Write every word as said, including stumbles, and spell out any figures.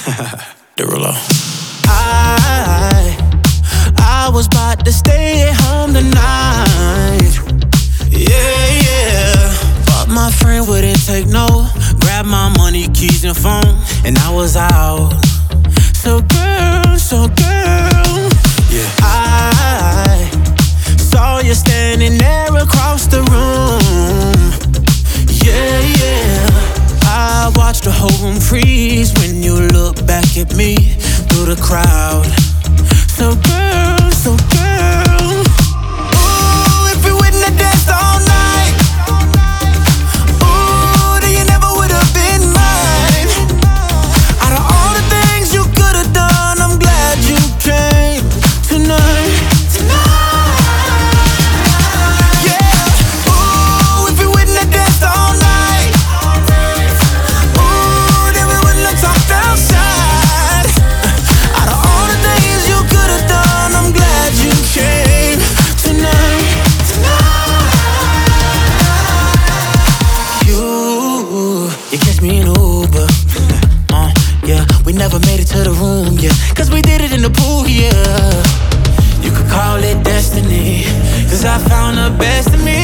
Derulo. I, I was about to stay at home tonight. Yeah, yeah. But my friend wouldn't take no. Grabbed my money, keys, and phone, and I was out. So girl, so girl, yeah. I saw you standing there across the room. Yeah, yeah. I watched the whole room freeze when you look back at me through the crowd. So girl, so girl, ooh, if we wouldn't have danced all night, ooh, then you never would have been mine. Out of all the things you could have done, I'm glad you came tonight. Tonight, yeah. Ooh, if we wouldn't have danced all night, ooh, then we wouldn't have talked outside. Out of all the things you could have done, I'm glad you came tonight. Tonight, you, you catch me in Uber. Uh, yeah, we never made it to the room, yeah, cause we did it in the pool, yeah. You could call it destiny, cause I found the best in me.